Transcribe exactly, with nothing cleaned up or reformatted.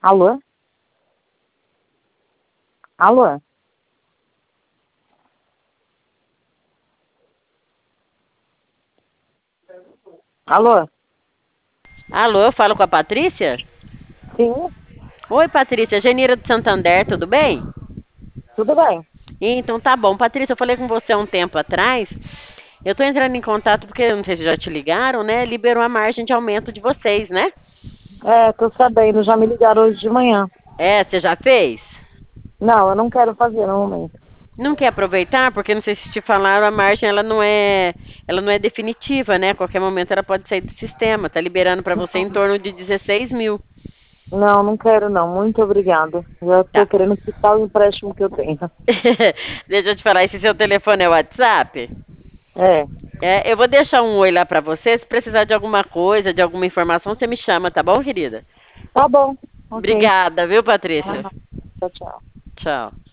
Alô? Alô? Alô? Alô, eu falo com a Patrícia? Sim, Oi, Patrícia, Genira do Santander, tudo bem? tudo bem. Então tá bom. Patrícia, eu falei com você há um tempo atrás. Eu tô entrando em contato porque, eu não sei se já te ligaram, né? Liberou a margem de aumento de vocês, né? É, tô sabendo, já me ligaram hoje de manhã. É, você já fez? Não, eu não quero fazer no momento. Não quer aproveitar? Porque não sei se te falaram, a margem ela não é, ela não é definitiva, né? A qualquer momento ela pode sair do sistema. Tá liberando pra você em torno de dezesseis mil. Não, não quero não, muito obrigada. Já tô Tá. querendo quitar o empréstimo que eu tenho. Deixa eu te falar, esse seu telefone é o WhatsApp? É, É, eu vou deixar um oi lá pra você. Se precisar de alguma coisa, de alguma informação, você me chama, tá bom, querida? tá bom, ok. Obrigada, viu, Patrícia? Ah, tchau, tchau. Tchau.